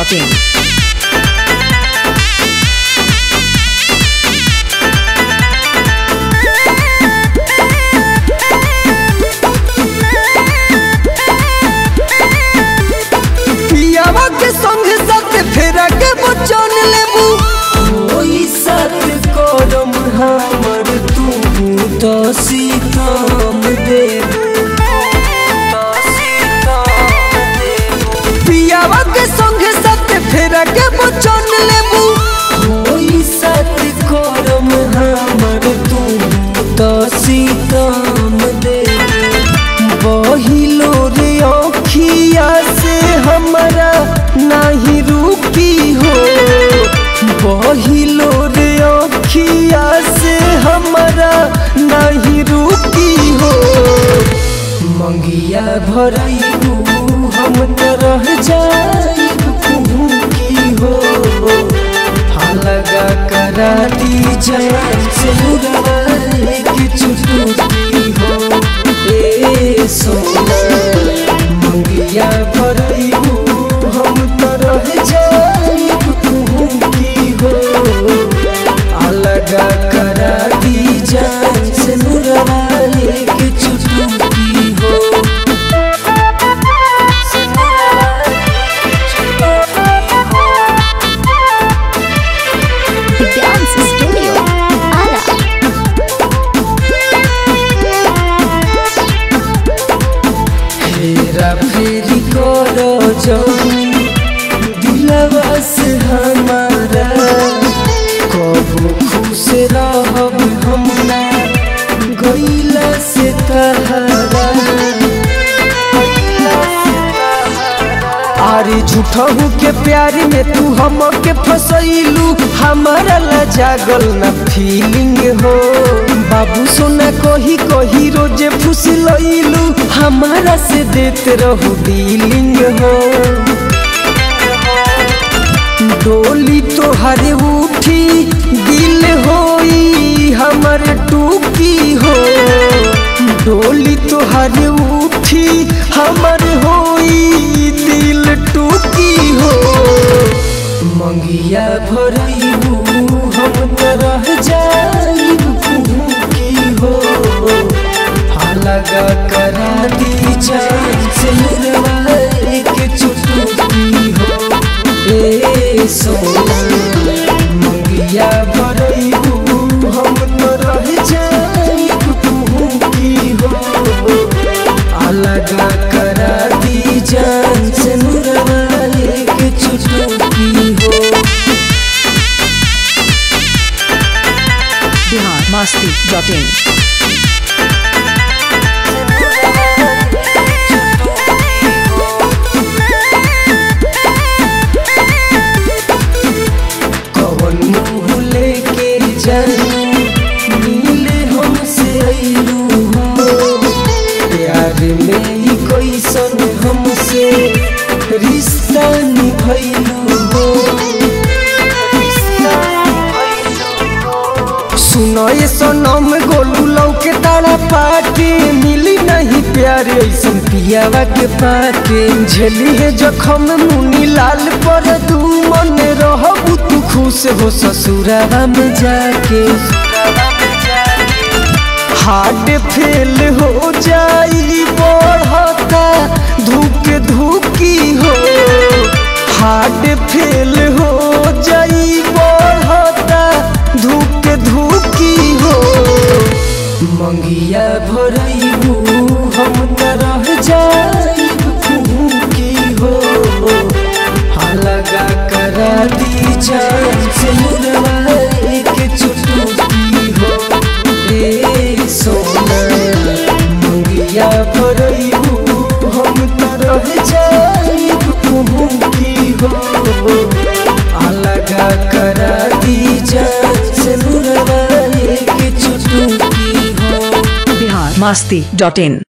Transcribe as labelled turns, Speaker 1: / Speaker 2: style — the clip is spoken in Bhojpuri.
Speaker 1: biharmasti.in.
Speaker 2: पियावा के संग साथ फेरा के बचन लेबू ओई साथ करम हमर तू तो सीतम देबू पियावा के संग साथ फेरा के बचन लेबू ओई साथ करम हमर तू तो सीतम देबू बहिलो रे अखिया से हमरा नहीं रुकी हो बहिलो रे अखिया से हमरा नहीं रुकी हो मंगिया भरैबू हम तो रह जाइबू की हो लगा करा दी जान से मुराले की चुटकी हो ए सोना मंगिया भरैबू हम तो रह जाइबू की हो लगा करा दी जान से मुराले की चुटकी हो
Speaker 3: Dance Studio Ara.
Speaker 2: फेरा फेरी करो जाऊं दिलवा से हमारा कबो खुश रहब हम ना गईला से तहरा अरे झूठहू के प्यार में तू हमके फसैलू हमारा ला जागल न फीलिंग हो बाबू सोना कही कही रोजे फुसलैलू हमारा से देते रहू डीलिंग हो डोली तोहरे उठी दिल होई हमर टूकी हो डोली तोहरे उठी हमर होई दिल टूकी हो मंगिया भरैबू हम तो रह जाइबू की हो लगा करा दी जान से मुरवाले के चुटकी हो ए सोना मंगिया भरैबू हम तो रह जाइबू की हो लगा करा दी जान से मुरवाले के चुटकी हो
Speaker 1: biharmasti.in.
Speaker 2: कवन मुँह लेके जानू मिले हमसे अइलू हो प्यार में ही कैसन हमसे रिश्ता निभैलू हो सुनो ये सनम गोलू लौके तारा पाके मिली नहीं प्यार ऐसन पियावा के पाके झेली है जखम मुनी लाल पर तू मन रहबू तू खुश हो ससुरावा में जाके हार्ट फेल हो जाई बढ़ता धूक धूकी हो हार्ट फेल हो जाई बढ़ता धूक धूकी हो मंगिया भरैबू हम तो रह जाइबू की हो लगा करा दी जान से मुरवाले के चुटकी हो ए सोना मंगिया भरैबू हम तो रह जाइबू की हो लगा करा दी जान से मुरवाले के चुटकी हो
Speaker 1: biharmasti.in.